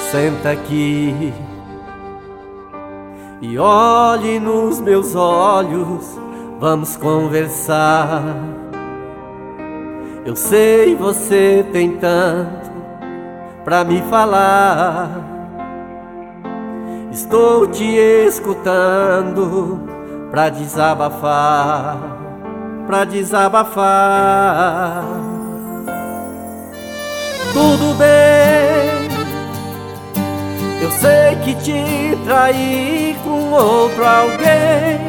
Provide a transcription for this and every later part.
Senta aqui e olhe nos meus olhos, vamos conversar. Eu sei você tem tanto pra me falar. Estou te escutando pra desabafar, pra desabafar. Tudo bem, eu sei que te traí com outro alguém.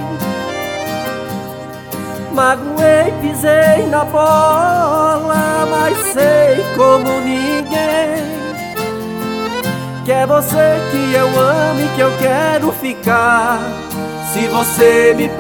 Magoei, pisei na bola, mas sei como ninguém que é você que eu amo e que eu quero ficar. Se você me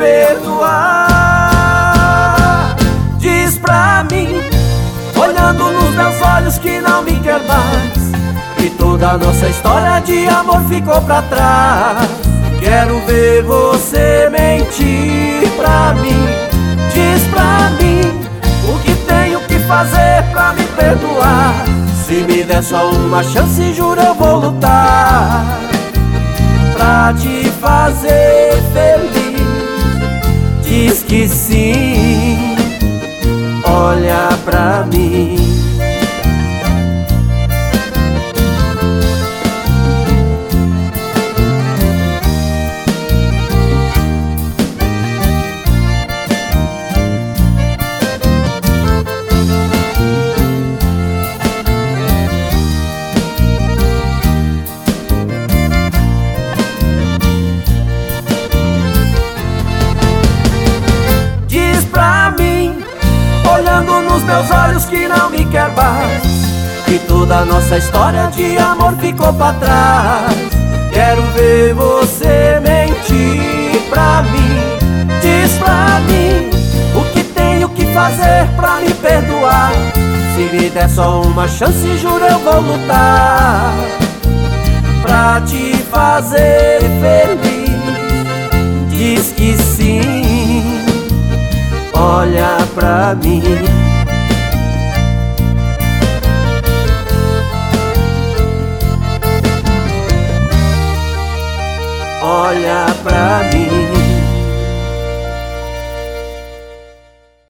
perdoar, diz pra mim, olhando nos meus olhos, que não me quer mais, e toda a nossa história de amor ficou pra trás. Quero ver você mentir pra mim. Diz pra mim o que tenho que fazer pra me perdoar. Se me der só uma chance, juro eu vou lutar pra te fazer feliz. Diz que sim, olha pra mim. Olhando nos meus olhos, que não me quer mais, que toda a nossa história de amor ficou pra trás. Quero ver você mentir pra mim. Diz pra mim o que tenho que fazer pra me perdoar. Se me der só uma chance, juro eu vou lutar pra te fazer feliz. Diz que sim, olha pra mim.